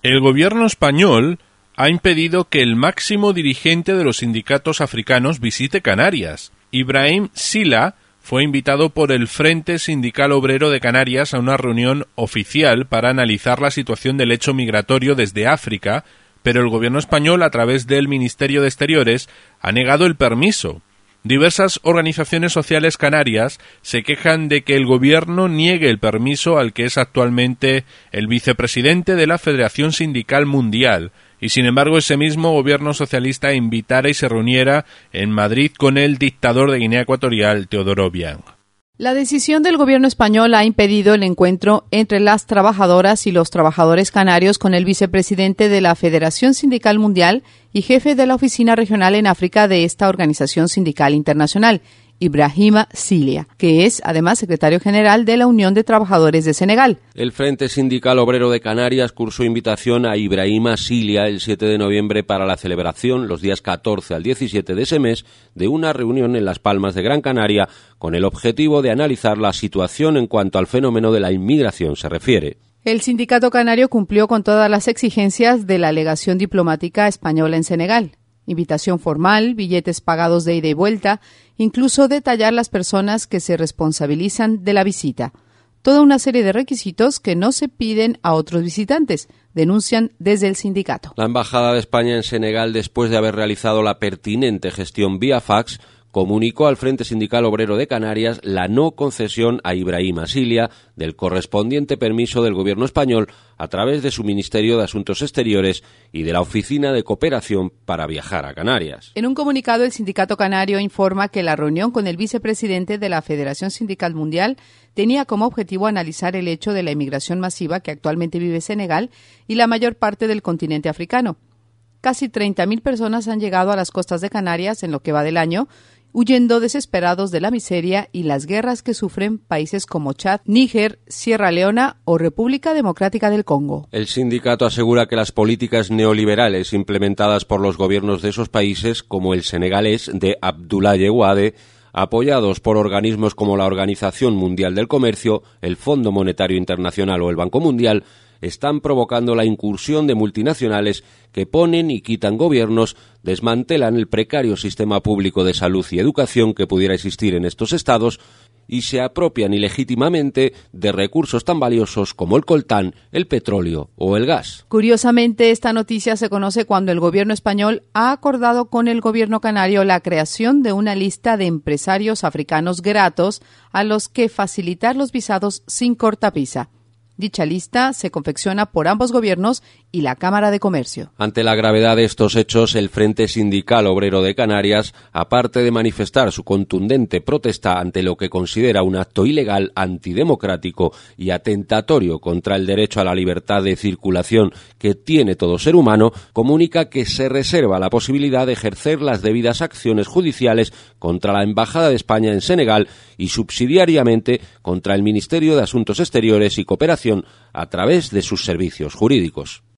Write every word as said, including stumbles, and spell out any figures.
El gobierno español ha impedido que el máximo dirigente de los sindicatos africanos visite Canarias. Ibrahim Sila fue invitado por el Frente Sindical Obrero de Canarias a una reunión oficial para analizar la situación del hecho migratorio desde África, pero el gobierno español, a través del Ministerio de Exteriores, ha negado el permiso. Diversas organizaciones sociales canarias se quejan de que el gobierno niegue el permiso al que es actualmente el vicepresidente de la Federación Sindical Mundial, y sin embargo ese mismo gobierno socialista invitara y se reuniera en Madrid con el dictador de Guinea Ecuatorial, Teodoro Obiang. La decisión del gobierno español ha impedido el encuentro entre las trabajadoras y los trabajadores canarios con el vicepresidente de la Federación Sindical Mundial y jefe de la oficina regional en África de esta organización sindical internacional, Ibrahima Silia, que es además secretario general de la Unión de Trabajadores de Senegal. El Frente Sindical Obrero de Canarias cursó invitación a Ibrahima Silia el siete de noviembre para la celebración, los días catorce al diecisiete de ese mes, de una reunión en Las Palmas de Gran Canaria con el objetivo de analizar la situación en cuanto al fenómeno de la inmigración se refiere. El sindicato canario cumplió con todas las exigencias de la legación diplomática española en Senegal. Invitación formal, billetes pagados de ida y vuelta, incluso detallar las personas que se responsabilizan de la visita. Toda una serie de requisitos que no se piden a otros visitantes, denuncian desde el sindicato. La Embajada de España en Senegal, después de haber realizado la pertinente gestión vía fax, comunicó al Frente Sindical Obrero de Canarias la no concesión a Ibrahima Silia del correspondiente permiso del gobierno español a través de su Ministerio de Asuntos Exteriores y de la Oficina de Cooperación para viajar a Canarias. En un comunicado, el sindicato canario informa que la reunión con el vicepresidente de la Federación Sindical Mundial tenía como objetivo analizar el hecho de la inmigración masiva que actualmente vive Senegal y la mayor parte del continente africano. Casi treinta mil personas han llegado a las costas de Canarias en lo que va del año, huyendo desesperados de la miseria y las guerras que sufren países como Chad, Níger, Sierra Leona o República Democrática del Congo. El sindicato asegura que las políticas neoliberales implementadas por los gobiernos de esos países, como el senegalés de Abdoulaye Wade, apoyados por organismos como la Organización Mundial del Comercio, el Fondo Monetario Internacional o el Banco Mundial, están provocando la incursión de multinacionales que ponen y quitan gobiernos, desmantelan el precario sistema público de salud y educación que pudiera existir en estos estados y se apropian ilegítimamente de recursos tan valiosos como el coltán, el petróleo o el gas. Curiosamente, esta noticia se conoce cuando el gobierno español ha acordado con el gobierno canario la creación de una lista de empresarios africanos gratos a los que facilitar los visados sin cortapisa. Dicha lista se confecciona por ambos gobiernos y la Cámara de Comercio. Ante la gravedad de estos hechos, el Frente Sindical Obrero de Canarias, aparte de manifestar su contundente protesta ante lo que considera un acto ilegal, antidemocrático y atentatorio contra el derecho a la libertad de circulación que tiene todo ser humano, comunica que se reserva la posibilidad de ejercer las debidas acciones judiciales contra la Embajada de España en Senegal y subsidiariamente contra el Ministerio de Asuntos Exteriores y Cooperación a través de sus servicios jurídicos.